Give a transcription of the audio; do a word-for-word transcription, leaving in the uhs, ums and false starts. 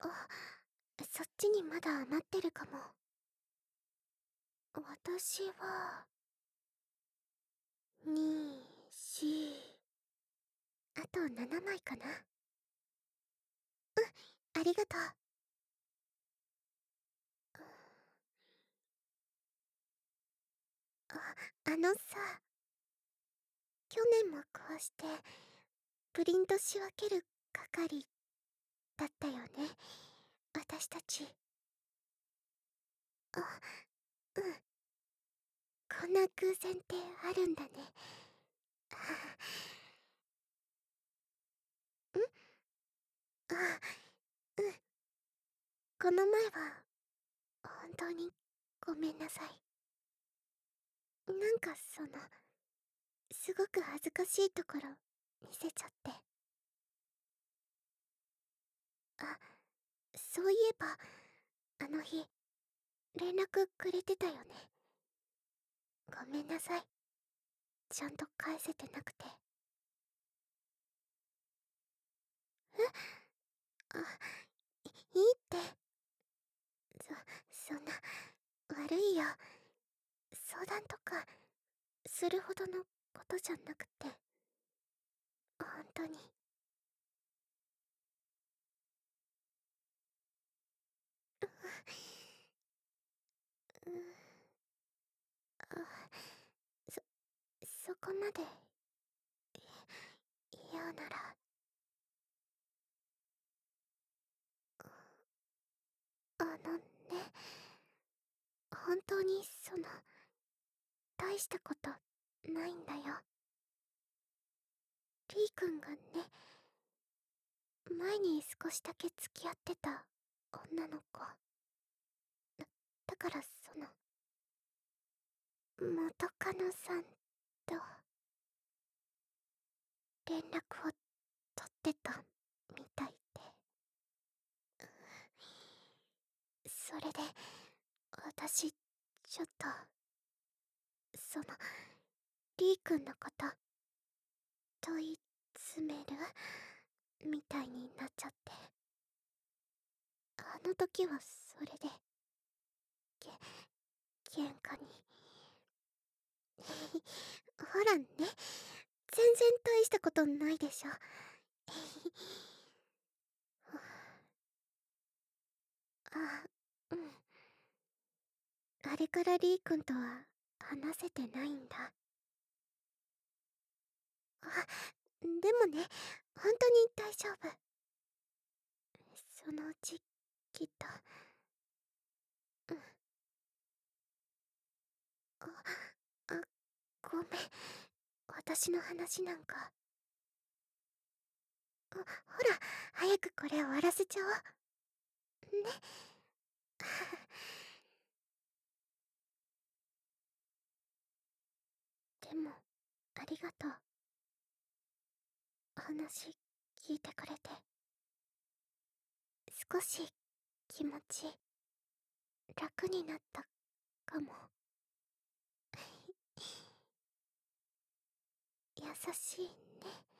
あ、そっちにまだ余ってるかも。私は、に、し、あとななまいかな。うん、ありがとう。あ、あのさ、去年もこうして、プリント仕分ける係だったよね。私たち。あ、うん。こんな偶然ってあるんだね。ん？あ、うん。この前は、本当にごめんなさい。なんかその、すごく恥ずかしいところ見せちゃって。あ、そういえば、あの日、連絡くれてたよね。ごめんなさい。ちゃんと返せてなくて。え？あ、いいいって。そ、そんな、悪いよ。相談とか、するほどのことじゃなくて。本当に。うん、あ、そ、そこまで、言うなら。あのね、本当にその、大したことないんだよ。リー君がね、前に少しだけ付き合ってた女の子。だ、だからその、元カノさんと連絡を取ってたみたいで。それで、私、ちょっと、その、リー君のこと問い詰めるみたいになっちゃって。あの時はそれで、け、喧嘩に。ほらね、全然大したことないでしょ。あ、うん。あれからリー君とは話せてないんだ。あ、でもね、本当に大丈夫。そのうち、きっと。うん。あ、あ、ごめん。私の話なんか。あ、ほら、早くこれ終わらせちゃおう。ね。でも、ありがとう。話聞いてくれて。少し気持ち楽になったかも。優しいね。